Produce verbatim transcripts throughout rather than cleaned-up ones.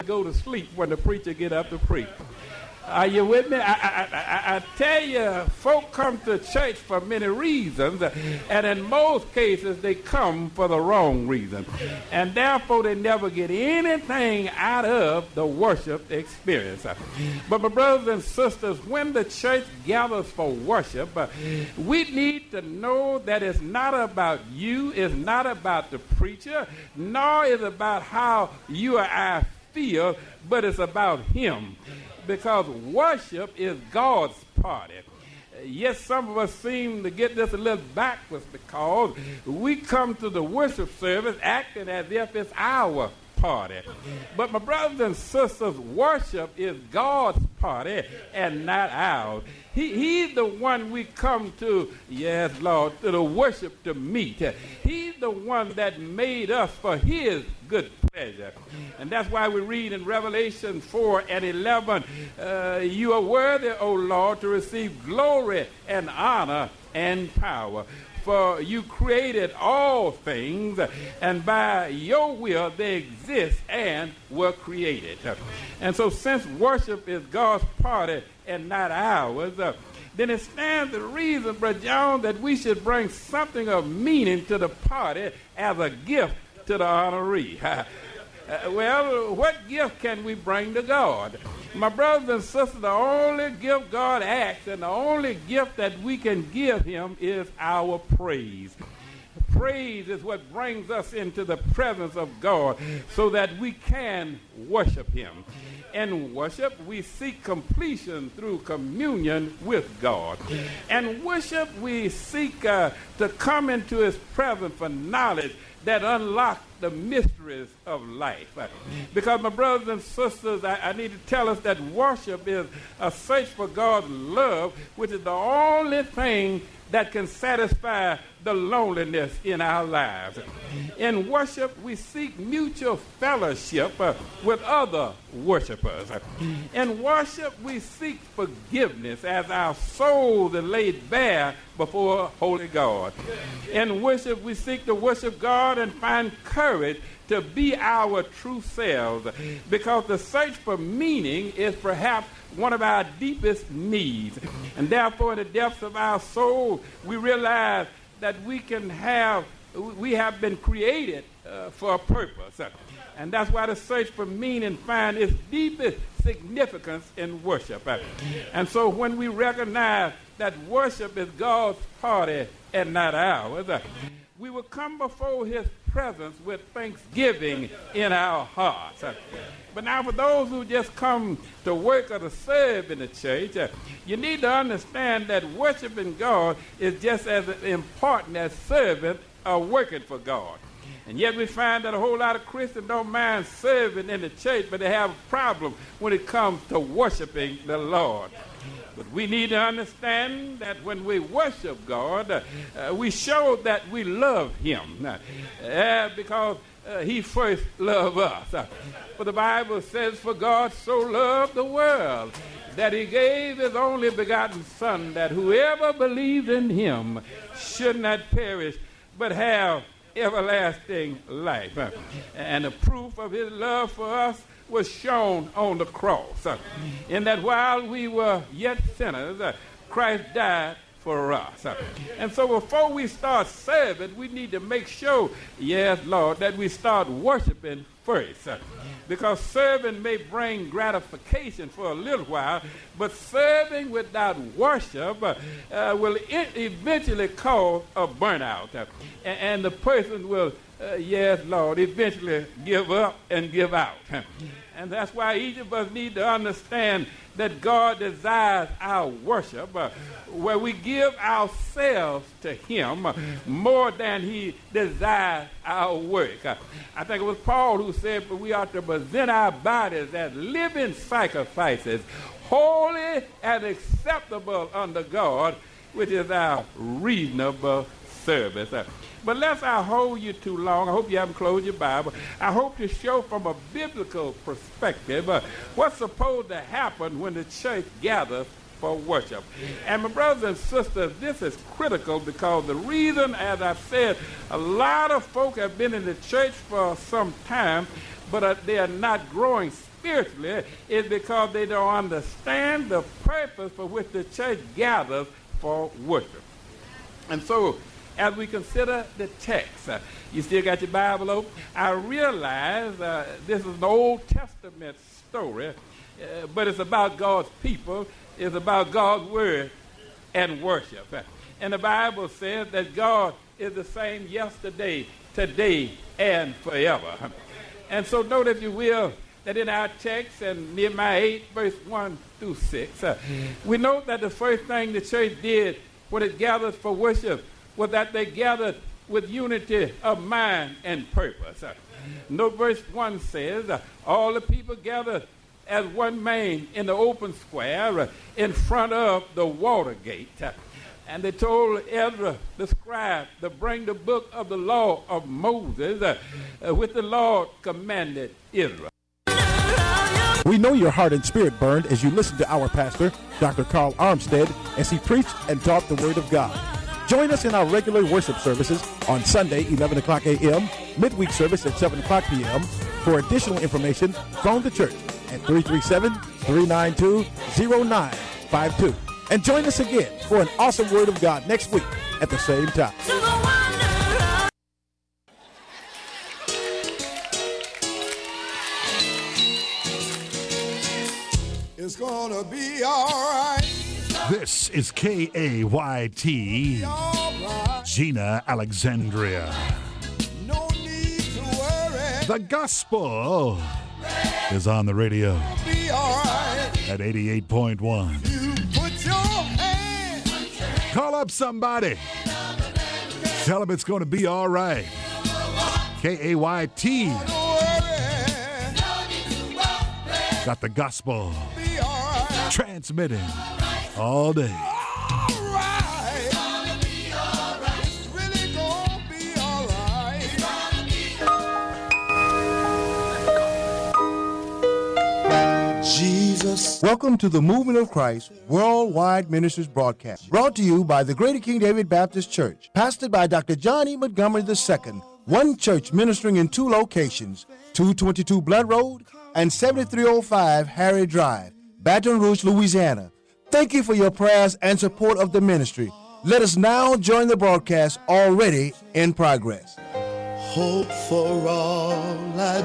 go to sleep when the preacher get up to preach. Are you with me? I, I, I, I tell you, folk come to church for many reasons, and in most cases they come for the wrong reason. And therefore they never get anything out of the worship experience. But my brothers and sisters, when the church gathers for worship, we need to know that it's not about you, it's not about the preacher, nor is it about how you or I feel, but it's about him. Because worship is God's party. Yes, some of us seem to get this a little backwards because we come to the worship service acting as if it's our party. But my brothers and sisters, worship is God's party and not ours. He, he's the one we come to, yes, Lord, to the worship to meet. He's the one that made us for his good pleasure. And that's why we read in Revelation four and eleven, uh, you are worthy, O Lord, to receive glory and honor and power. For you created all things, and by your will they exist and were created. And so since worship is God's party and not ours, uh, then it stands to reason, Brother John, that we should bring something of meaning to the party as a gift to the honoree. Uh, well, what gift can we bring to God? My brothers and sisters, the only gift God asks and the only gift that we can give him is our praise. Praise is what brings us into the presence of God so that we can worship him. In worship, we seek completion through communion with God. And worship, we seek uh, to come into his presence for knowledge that unlock the mysteries of life. Because my brothers and sisters, I, I need to tell us that worship is a search for God's love, which is the only thing that can satisfy the loneliness in our lives. In worship, we seek mutual fellowship uh, with other worshipers. In worship, we seek forgiveness as our souls are laid bare before holy God. In worship, we seek to worship God and find courage to be our true selves, because the search for meaning is perhaps one of our deepest needs. And therefore, in the depths of our soul, we realize that we can have, we have been created uh, for a purpose. And that's why the search for meaning finds its deepest significance in worship. And so when we recognize that worship is God's party and not ours, we will come before his presence with thanksgiving in our hearts. But now for those who just come to work or to serve in the church, you need to understand that worshiping God is just as important as serving or working for God. And yet we find that a whole lot of Christians don't mind serving in the church, but they have a problem when it comes to worshiping the Lord. But we need to understand that when we worship God, uh, we show that we love him uh, because uh, he first loved us. Uh, for the Bible says, for God so loved the world that he gave his only begotten Son, that whoever believes in him should not perish but have everlasting life. Uh, and the proof of his love for us was shown on the cross, uh, in that while we were yet sinners, uh, Christ died for us. Uh, and so before we start serving, we need to make sure, yes, Lord, that we start worshiping first. Uh, because serving may bring gratification for a little while, but serving without worship uh, uh, will e- eventually cause a burnout. Uh, and, and the person will, uh, yes, Lord, eventually give up and give out. And that's why each of us need to understand that God desires our worship, uh, where we give ourselves to him uh, more than he desires our work. Uh, I think it was Paul who said, but we ought to present our bodies as living sacrifices, holy and acceptable unto God, which is our reasonable service. Uh, But lest I hold you too long, I hope you haven't closed your Bible. I hope to show from a biblical perspective uh, what's supposed to happen when the church gathers for worship. And my brothers and sisters, this is critical because the reason, as I've said, a lot of folk have been in the church for some time, but uh, they are not growing spiritually is because they don't understand the purpose for which the church gathers for worship. And so, as we consider the text, uh, you still got your Bible open? I realize uh, this is an Old Testament story, uh, but it's about God's people. It's about God's word and worship. And the Bible says that God is the same yesterday, today, and forever. And so note, if you will, that in our text in Nehemiah eight, verse one through six, uh, we note that the first thing the church did when it gathered for worship was that they gathered with unity of mind and purpose. Uh, note verse one says, uh, all the people gathered as one man in the open square uh, in front of the water gate. Uh, and they told Ezra, the scribe, to bring the book of the law of Moses, uh, uh, which the Lord commanded Israel. We know your heart and spirit burned as you listened to our pastor, Doctor Carl Armstead, as he preached and taught the Word of God. Join us in our regular worship services on Sunday, eleven o'clock a m, midweek service at seven o'clock p m For additional information, phone the church at three three seven, three nine two, zero nine five two. And join us again for an awesome Word of God next week at the same time. It's gonna be all right. This is K A Y T, Right. Gina Alexandria. No need to worry. The gospel is on the radio Be all right. at eighty-eight point one. You put your hand. Call up somebody. Tell them it's going to be all right. K A Y T Don't worry. got the gospel Be all right. transmitting all day. All right. It's really gonna be all right. Jesus. Welcome to the Movement of Christ Worldwide Ministries broadcast, brought to you by the Greater King David Baptist Church, pastored by Doctor John E. Montgomery the Second, one church ministering in two locations, two twenty-two Blood Road and seventy-three oh five Harry Drive, Baton Rouge, Louisiana. Thank you for your prayers and support of the ministry. Let us now join the broadcast already in progress. Hope for all I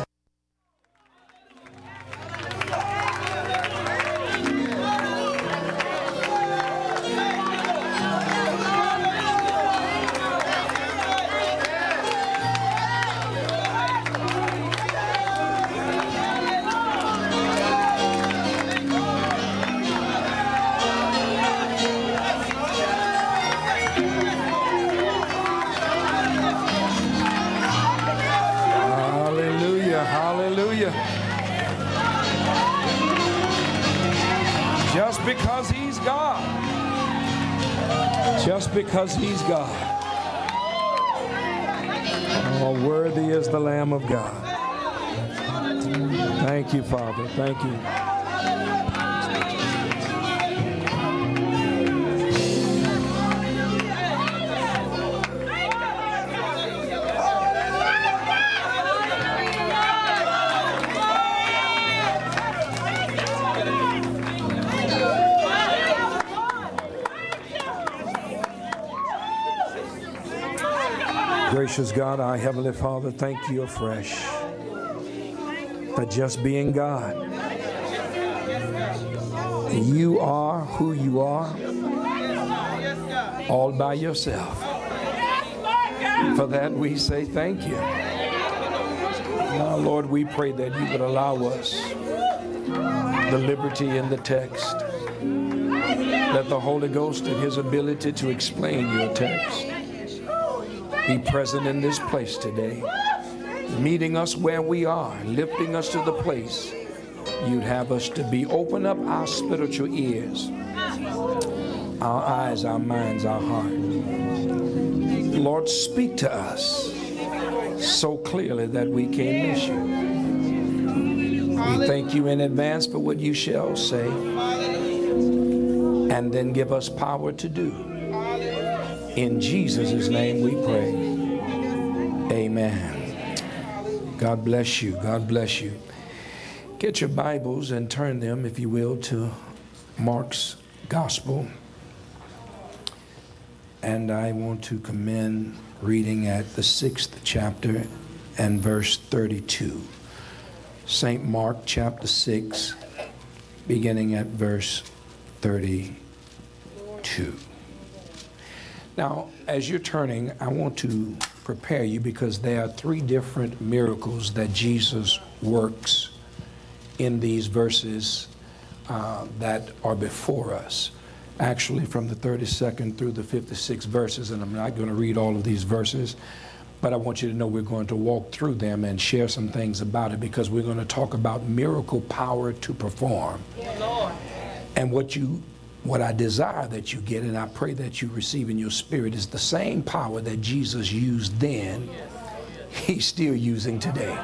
Hallelujah, hallelujah. Just because he's God. Just because he's God. Oh, worthy is the Lamb of God. Thank you, Father. Thank you. Gracious God, our Heavenly Father, thank you afresh for just being God. You are who you are, all by yourself. For that we say thank you. Now, Lord, we pray that you would allow us the liberty in the text. Let the Holy Ghost and his ability to explain your text be present in this place today, meeting us where we are, lifting us to the place you'd have us to be. Open up our spiritual ears, our eyes, our minds, our heart. Lord, speak to us so clearly that we can't miss you. We thank you in advance for what you shall say, and then give us power to do. In Jesus' name we pray. Amen. God bless you. God bless you. Get your Bibles and turn them, if you will, to Mark's Gospel. And I want to commend reading at the sixth chapter and verse thirty-two. Saint Mark chapter six, beginning at verse thirty-two. Now, as you're turning, I want to prepare you because there are three different miracles that Jesus works in these verses uh, that are before us. Actually, from the thirty-second through the fifty-sixth verses, and I'm not going to read all of these verses, but I want you to know we're going to walk through them and share some things about it because we're going to talk about miracle power to perform. Yeah, Lord. And what you, what I desire that you get, and I pray that you receive in your spirit, is the same power that Jesus used then, he's still using today.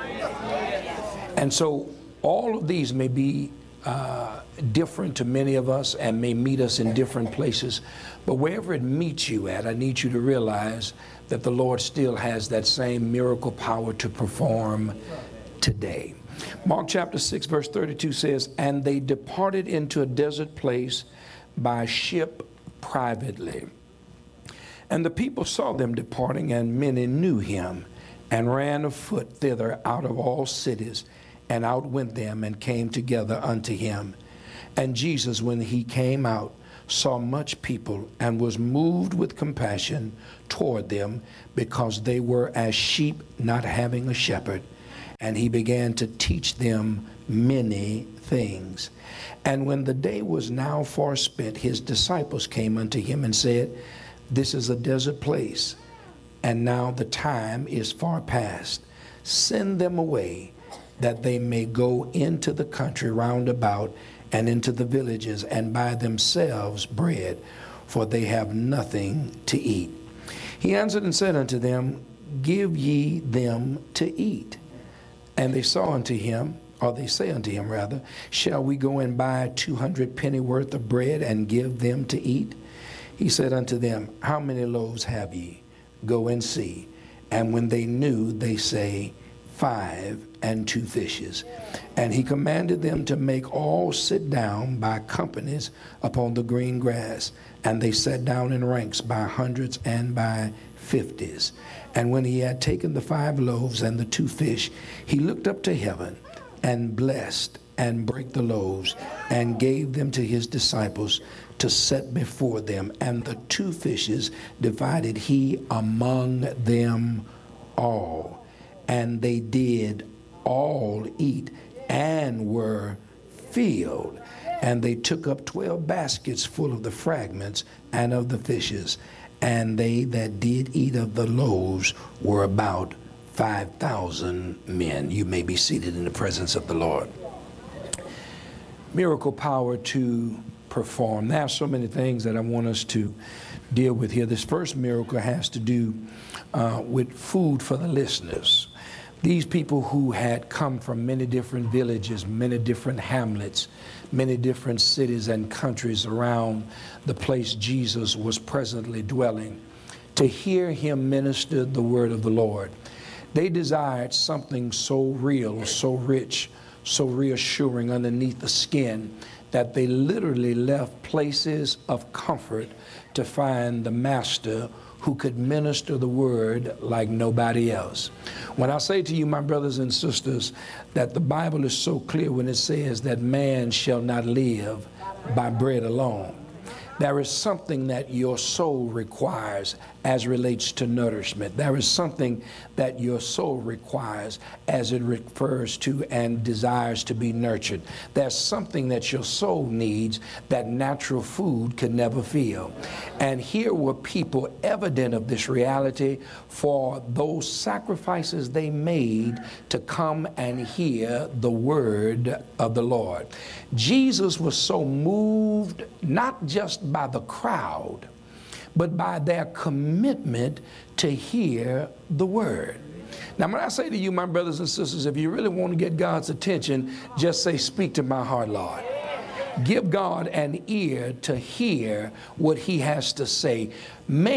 And so all of these may be uh, different to many of us and may meet us in different places, but wherever it meets you at, I need you to realize that the Lord still has that same miracle power to perform today. Mark chapter six verse thirty-two says, "And they departed into a desert place by ship privately. And the people saw them departing, and many knew him, and ran afoot thither out of all cities, and outwent them, and came together unto him. And Jesus, when he came out, saw much people, and was moved with compassion toward them, because they were as sheep not having a shepherd. And he began to teach them many things. And when the day was now far spent, his disciples came unto him and said, This is a desert place, and now the time is far past. Send them away, that they may go into the country round about, and into the villages, and buy themselves bread, for they have nothing to eat. He answered and said unto them, Give ye them to eat. And they saw unto him, or they say unto him rather, Shall we go and buy two hundred penny worth of bread, and give them to eat? He said unto them, How many loaves have ye? Go and see. And when they knew, they say, Five and two fishes. And he commanded them to make all sit down by companies upon the green grass. And they sat down in ranks by hundreds and by fifties. And when he had taken the five loaves and the two fish, he looked up to heaven and blessed and brake the loaves and gave them to his disciples to set before them. And the two fishes divided he among them all. And they did all eat and were filled. And they took up twelve baskets full of the fragments and of the fishes. And they that did eat of the loaves were about five thousand men. You may be seated in the presence of the Lord. Miracle power to perform. There are so many things that I want us to deal with here. This first miracle has to do uh, with food for the listeners. These people who had come from many different villages, many different hamlets, many different cities and countries around the place Jesus was presently dwelling, to hear him minister the word of the Lord. They desired something so real, so rich, so reassuring underneath the skin that they literally left places of comfort to find the master who could minister the word like nobody else. When I say to you, my brothers and sisters, that the Bible is so clear when it says that man shall not live by bread alone, there is something that your soul requires as relates to nourishment. There is something that your soul requires as it refers to and desires to be nurtured. There's something that your soul needs that natural food can never fill. And here were people evident of this reality for those sacrifices they made to come and hear the word of the Lord. Jesus was so moved, not just by the crowd, but by their commitment to hear the word. Now, when I say to you, my brothers and sisters, if you really want to get God's attention, just say, Speak to my heart, Lord. Give God an ear to hear what he has to say. Make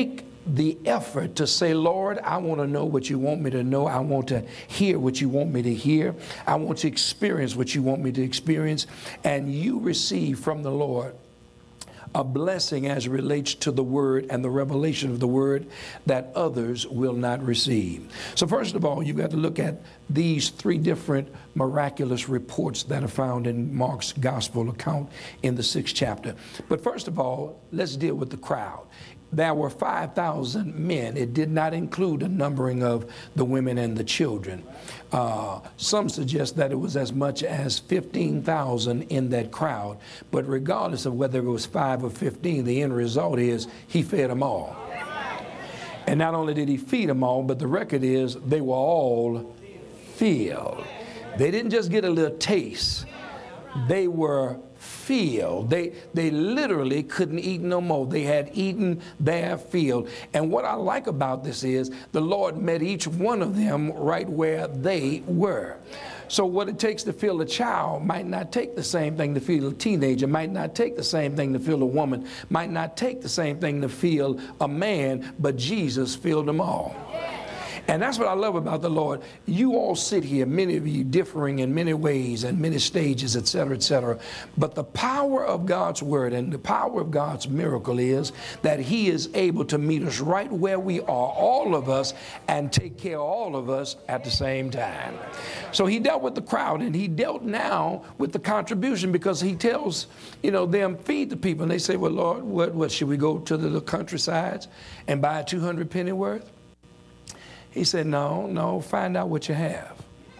the effort to say, Lord, I want to know what you want me to know. I want to hear what you want me to hear. I want to experience what you want me to experience. And you receive from the Lord a blessing as it relates to the word and the revelation of the word that others will not receive. So first of all, you've got to look at these three different miraculous reports that are found in Mark's gospel account in the sixth chapter. But first of all, let's deal with the crowd. There were five thousand men. It did not include a numbering of the women and the children. Uh, some suggest that it was as much as fifteen thousand in that crowd. But regardless of whether it was five or fifteen, the end result is he fed them all. And not only did he feed them all, but the record is they were all filled. They didn't just get a little taste. They were filled. They, they literally couldn't eat no more. They had eaten their fill. And what I like about this is the Lord met each one of them right where they were. So what it takes to fill a child might not take the same thing to fill a teenager, might not take the same thing to fill a woman, might not take the same thing to fill a man, but Jesus filled them all. And that's what I love about the Lord. You all sit here, many of you differing in many ways and many stages, et cetera, et cetera. But the power of God's word and the power of God's miracle is that he is able to meet us right where we are, all of us, and take care of all of us at the same time. So he dealt with the crowd, and he dealt now with the contribution, because he tells, you know, them, feed the people. And they say, well, Lord, what, what should we go to the little countrysides and buy two hundred penny worth? He said, no, no, find out what you have.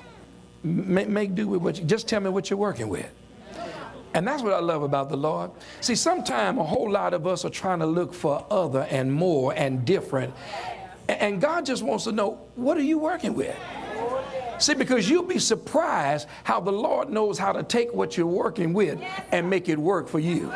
Make, make do with what you, just tell me what you're working with. And that's what I love about the Lord. See, sometimes a whole lot of us are trying to look for other and more and different. And God just wants to know, what are you working with? See, because you'll be surprised how the Lord knows how to take what you're working with and make it work for you.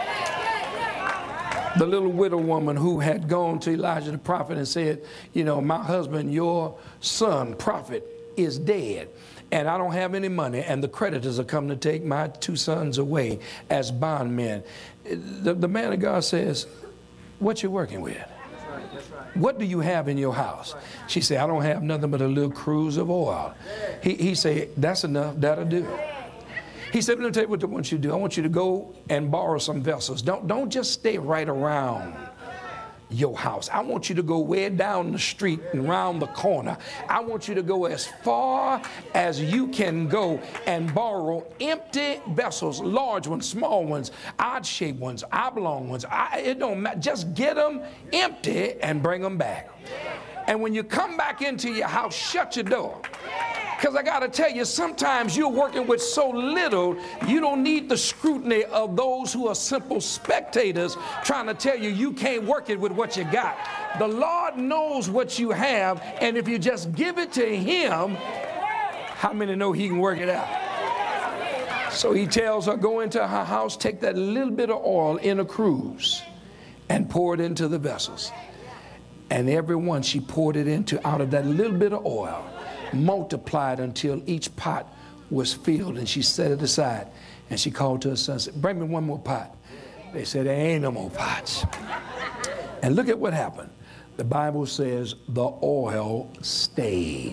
The little widow woman who had gone to Elijah the prophet and said, you know, my husband, your son, prophet, is dead, and I don't have any money, and the creditors are coming to take my two sons away as bondmen. The, the man of God says, what you working with? That's right, that's right. What do you have in your house? She said, I don't have nothing but a little cruse of oil. He, he said, that's enough, that'll do. He said, let me tell you what I want you to do. I want you to go and borrow some vessels. Don't, don't just stay right around your house. I want you to go way down the street and around the corner. I want you to go as far as you can go and borrow empty vessels, large ones, small ones, odd-shaped ones, oblong ones. I, it don't matter. Just get them empty and bring them back. And when you come back into your house, shut your door. Because I got to tell you, sometimes you're working with so little, you don't need the scrutiny of those who are simple spectators trying to tell you you can't work it with what you got. The Lord knows what you have, and if you just give it to him, how many know he can work it out? So he tells her, go into her house, take that little bit of oil in a cruse and pour it into the vessels. And every one she poured it into out of that little bit of oil, multiplied until each pot was filled, and she set it aside. And she called to her son and said, bring me one more pot. They said, there ain't no more pots. And look at what happened. The Bible says the oil stayed.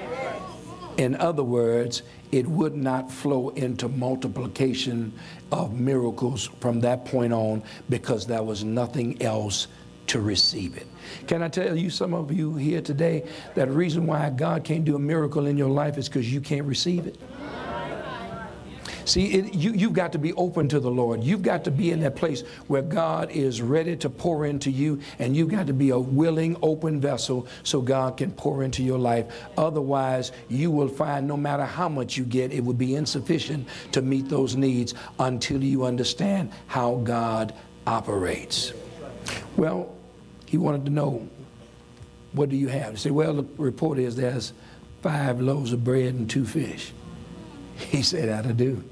In other words, it would not flow into multiplication of miracles from that point on, because there was nothing else to receive it. Can I tell you, some of you here today, that the reason why God can't do a miracle in your life is because you can't receive it? See, it, you, you've got to be open to the Lord. You've got to be in that place where God is ready to pour into you, and you've got to be a willing, open vessel so God can pour into your life. Otherwise, you will find no matter how much you get, it will be insufficient to meet those needs until you understand how God operates. Well, he wanted to know, what do you have? He said, well, the report is there's five loaves of bread and two fish. He said, that'll do.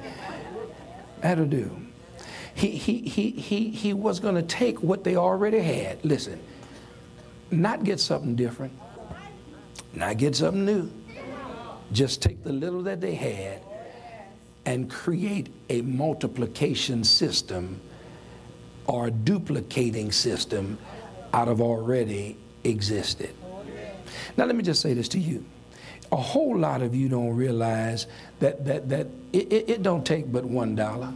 That'll do. He, he, he, he, he was going to take what they already had. Listen, not get something different, not get something new. Just take the little that they had and create a multiplication system or duplicating system out of already existed. Now let me just say this to you. A whole lot of you don't realize that that that it, it, it don't take but one dollar.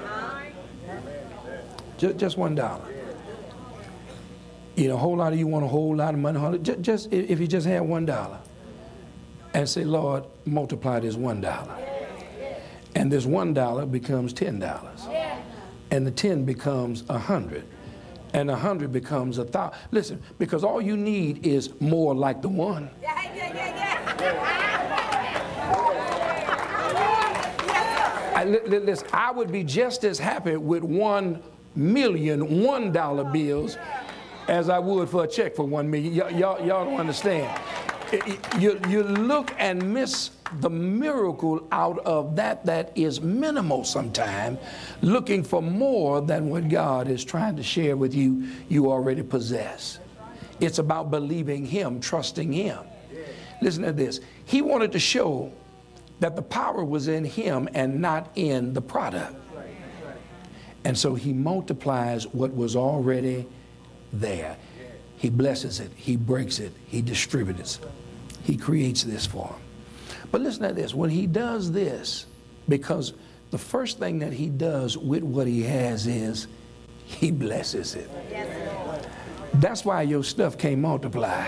Just, just one dollar. You know, a whole lot of you want a whole lot of money. Just, just if you just had one dollar and say, Lord, multiply this one dollar. And this one dollar becomes ten dollars. And the ten becomes a hundred. And a hundred becomes a thousand. Listen, because all you need is more like the one. Yeah, yeah, yeah, yeah. I, listen, I would be just as happy with one million one dollar bills as I would for a check for one million. Y'all, y'all don't understand. You, you look and miss the miracle out of that that is minimal sometimes, looking for more than what God is trying to share with you, you already possess. It's about believing Him, trusting Him. Listen to this. He wanted to show that the power was in Him and not in the product. And so He multiplies what was already there. He blesses it, He breaks it, He distributes it. He creates this for him. But listen to this, when He does this, because the first thing that He does with what He has is He blesses it. That's why your stuff can't multiply,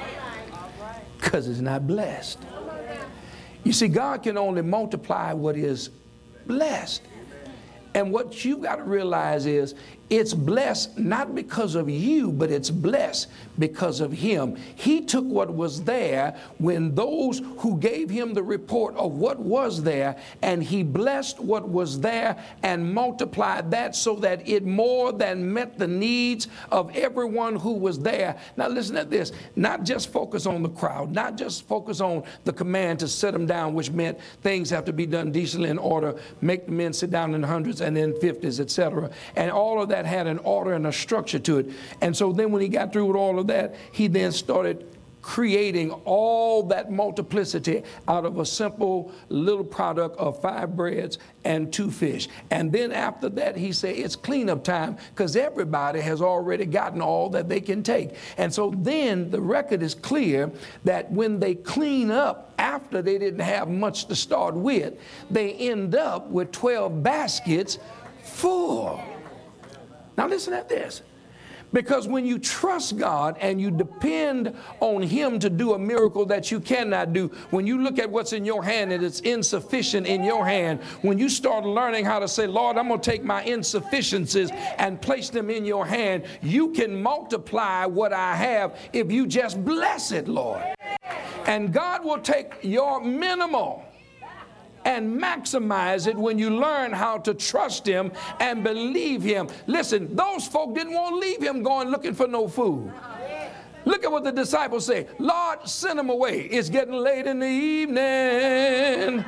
because it's not blessed. You see, God can only multiply what is blessed. And what you've got to realize is it's blessed not because of you, but it's blessed because of Him. He took what was there when those who gave Him the report of what was there, and He blessed what was there and multiplied that so that it more than met the needs of everyone who was there. Now listen to this, not just focus on the crowd, not just focus on the command to set them down, which meant things have to be done decently in order, make the men sit down in hundreds and then fifties, et cetera. And all of that had an order and a structure to it. And so then when He got through with all of that, He then started creating all that multiplicity out of a simple little product of five breads and two fish. And then after that, He said, it's cleanup time, because everybody has already gotten all that they can take. And so then the record is clear that when they clean up after they didn't have much to start with, they end up with twelve baskets full. Now listen at this. Because when you trust God and you depend on Him to do a miracle that you cannot do, when you look at what's in your hand and it's insufficient in your hand, when you start learning how to say, Lord, I'm going to take my insufficiencies and place them in your hand, you can multiply what I have if you just bless it, Lord. And God will take your minimal and maximize it when you learn how to trust Him and believe Him. Listen, those folk didn't want to leave Him going looking for no food. Look at what the disciples say. Lord, send them away. It's getting late in the evening.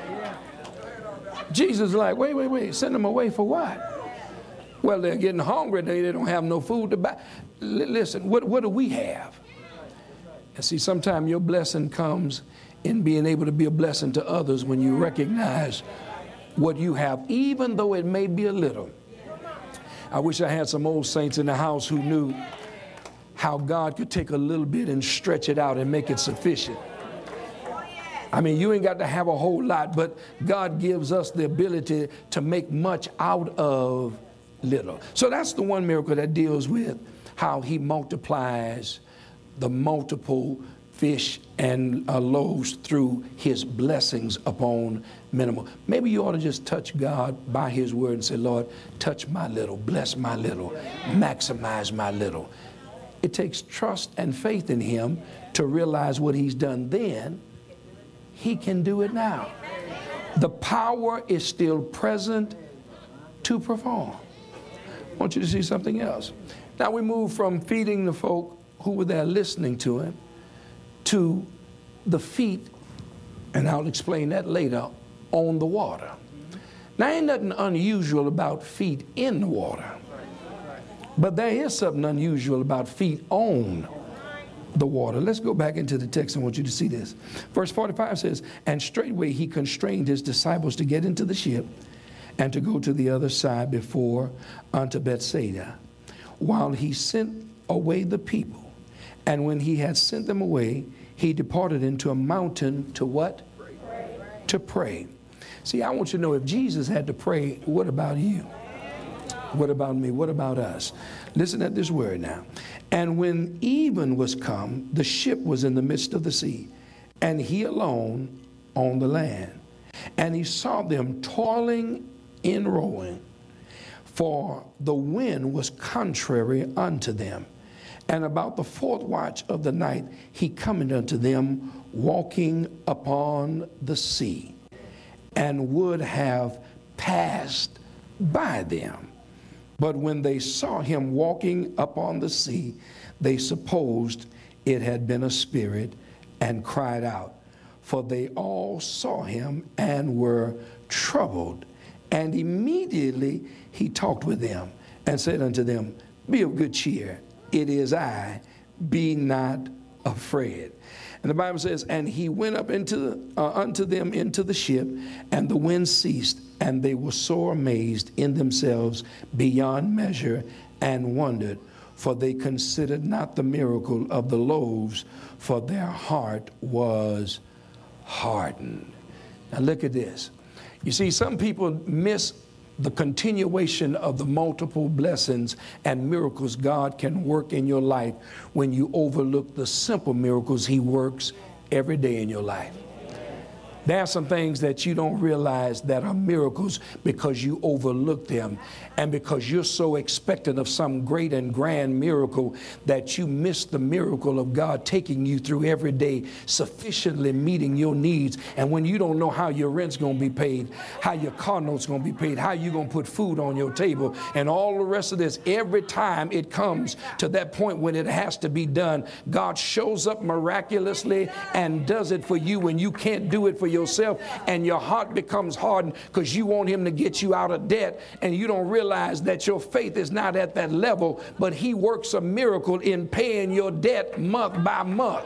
Jesus is like, wait, wait, wait. Send them away for what? Well, they're getting hungry. They, they don't have no food to buy. L- listen, what, what do we have? And see, sometimes your blessing comes in being able to be a blessing to others when you recognize what you have, even though it may be a little. I wish I had some old saints in the house who knew how God could take a little bit and stretch it out and make it sufficient. I mean, you ain't got to have a whole lot, but God gives us the ability to make much out of little. So that's the one miracle that deals with how He multiplies the multiple fish and uh, loaves through His blessings upon minimal. Maybe you ought to just touch God by His word and say, Lord, touch my little, bless my little, maximize my little. It takes trust and faith in Him to realize what He's done then, He can do it now. The power is still present to perform. I want you to see something else. Now we move from feeding the folk who were there listening to Him to the feet, and I'll explain that later, on the water. Now, ain't nothing unusual about feet in the water, but there is something unusual about feet on the water. Let's go back into the text. I want you to see this. Verse forty-five says, and straightway He constrained His disciples to get into the ship and to go to the other side before unto Bethsaida, while He sent away the people. And when he had sent them away, he departed into a mountain to what? Pray. To pray. See, I want you to know, if Jesus had to pray, what about you? What about me? What about us? Listen at this word now. And when even was come, the ship was in the midst of the sea, and he alone on the land. And he saw them toiling in rowing, for the wind was contrary unto them. And about the fourth watch of the night, he cometh unto them, walking upon the sea, and would have passed by them. But when they saw him walking upon the sea, they supposed it had been a spirit, and cried out. For they all saw him and were troubled. And immediately he talked with them and said unto them, be of good cheer, it is I, be not afraid. And the Bible says, and he went up into the, uh, unto them into the ship, and the wind ceased, and they were sore amazed in themselves beyond measure, and wondered, for they considered not the miracle of the loaves, for their heart was hardened. Now look at this. You see, some people miss the continuation of the multiple blessings and miracles God can work in your life when you overlook the simple miracles he works every day in your life. There are some things that you don't realize that are miracles because you overlook them, and because you're so expectant of some great and grand miracle that you miss the miracle of God taking you through every day, sufficiently meeting your needs. And when you don't know how your rent's going to be paid, how your car note's going to be paid, how you're going to put food on your table, and all the rest of this, every time it comes to that point when it has to be done, God shows up miraculously and does it for you when you can't do it for yourself, and your heart becomes hardened because you want him to get you out of debt, and you don't realize that your faith is not at that level, but he works a miracle in paying your debt month by month,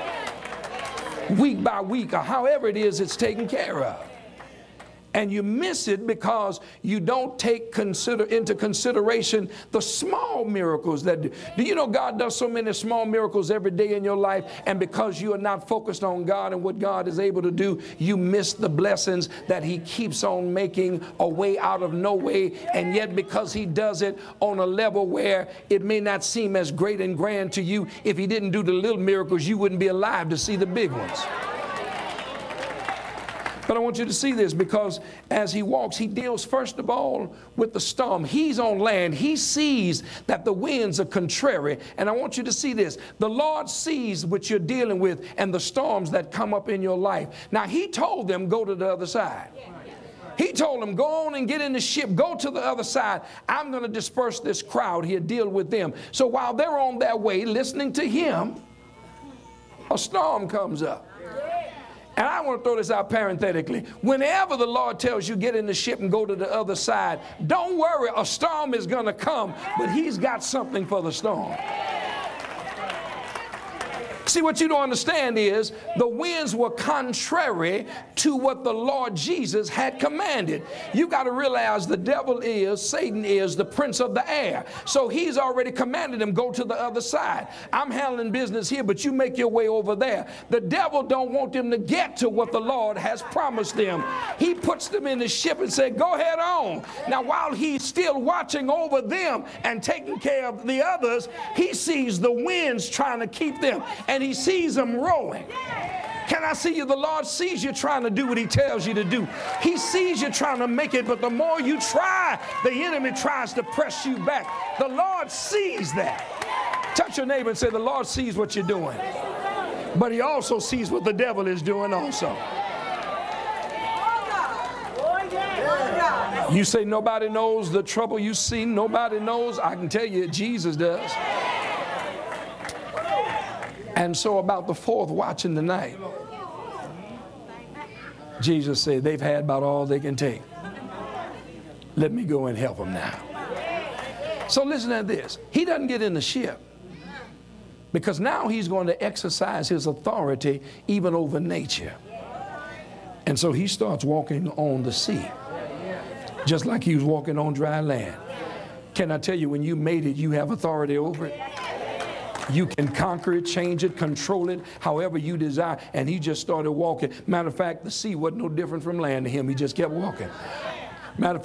week by week, or however it is it's taken care of. And you miss it because you don't take consider into consideration the small miracles that do. Do you know God does so many small miracles every day in your life, and because you are not focused on God and what God is able to do, you miss the blessings that he keeps on making a way out of no way. And yet, because he does it on a level where it may not seem as great and grand to you, if he didn't do the little miracles, you wouldn't be alive to see the big ones. But I want you to see this, because as he walks, he deals first of all with the storm. He's on land. He sees that the winds are contrary. And I want you to see this. The Lord sees what you're dealing with and the storms that come up in your life. Now, he told them, go to the other side. He told them, go on and get in the ship. Go to the other side. I'm going to disperse this crowd here, deal with them. So while they're on their way listening to him, a storm comes up. And I want to throw this out parenthetically. Whenever the Lord tells you get in the ship and go to the other side, don't worry, a storm is going to come, but he's got something for the storm. See, what you don't understand is the winds were contrary to what the Lord Jesus had commanded. You got to realize the devil is, Satan is the prince of the air. So he's already commanded him, go to the other side. I'm handling business here, but you make your way over there. The devil don't want them to get to what the Lord has promised them. He puts them in the ship and said, go head on. Now, while he's still watching over them and taking care of the others, he sees the winds trying to keep them. And he sees them rowing. Can I see you? The Lord sees you trying to do what he tells you to do. He sees you trying to make it, but the more you try, the enemy tries to press you back. The Lord sees that. Touch your neighbor and say, the Lord sees what you're doing, but he also sees what the devil is doing also. You say nobody knows the trouble you see. Nobody knows. I can tell you Jesus does. And so about the fourth watch in the night, Jesus said, they've had about all they can take. Let me go and help them now. So listen to this. He doesn't get in the ship because now he's going to exercise his authority even over nature. And so he starts walking on the sea, just like he was walking on dry land. Can I tell you, when you made it, you have authority over it? You can conquer it, change it, control it, however you desire. And he just started walking. Matter of fact, the sea wasn't no different from land to him. He just kept walking. Matter of fact,